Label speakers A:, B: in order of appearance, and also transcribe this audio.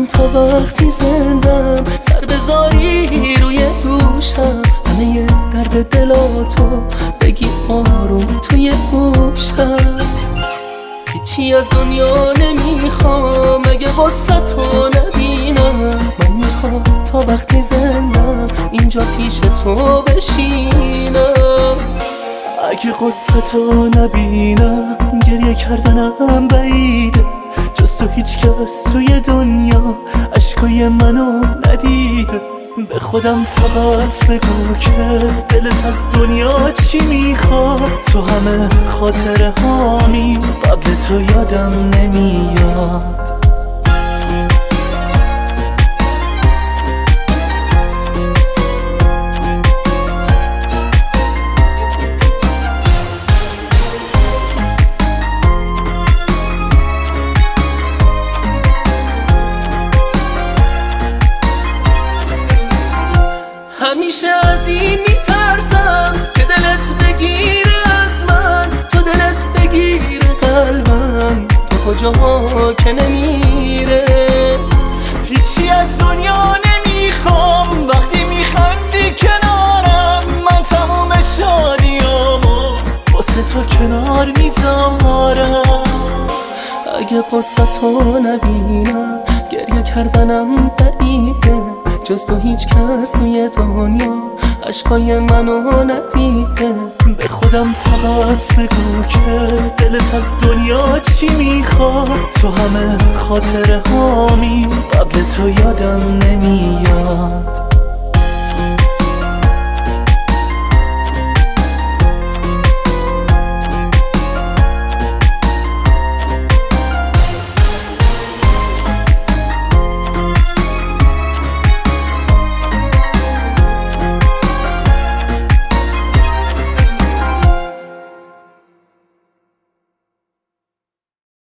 A: تا وقتی زندم، سر بذاری روی دوشم، همه درد دلاتو بگی آروم توی گوشم. هیچی از دنیا نمیخوام اگه قصه تو نبینم، من میخوام تا وقتی زندم اینجا پیش تو بشینم. اگه قصه تو نبینم گریه کردنم بعیده، جز تو هیچ کس توی دنیا اشکای منو ندیده. به خودم فقط بگو که دلت از دنیا چی میخواد، تو همه خاطره هامی قبل تو یادم نمیاد. همیشه از این میترسم که دلت بگیره از من، تو دلت بگیره قلبم، تو کجاها که نمیره.
B: هیچی از دنیا نمیخوام وقتی میخندی کنارم، من تموم شادیامو واسه تو کنار میذارم.
A: اگه قصه تو نبینم گریه کردنم بعیده، جز تو هیچ کس توی دنیا اشکای منو ندیده.
B: به خودم فقط بگو که دلت از دنیا چی میخواد، تو همه خاطره هامی قبل تو یادم نمیاد.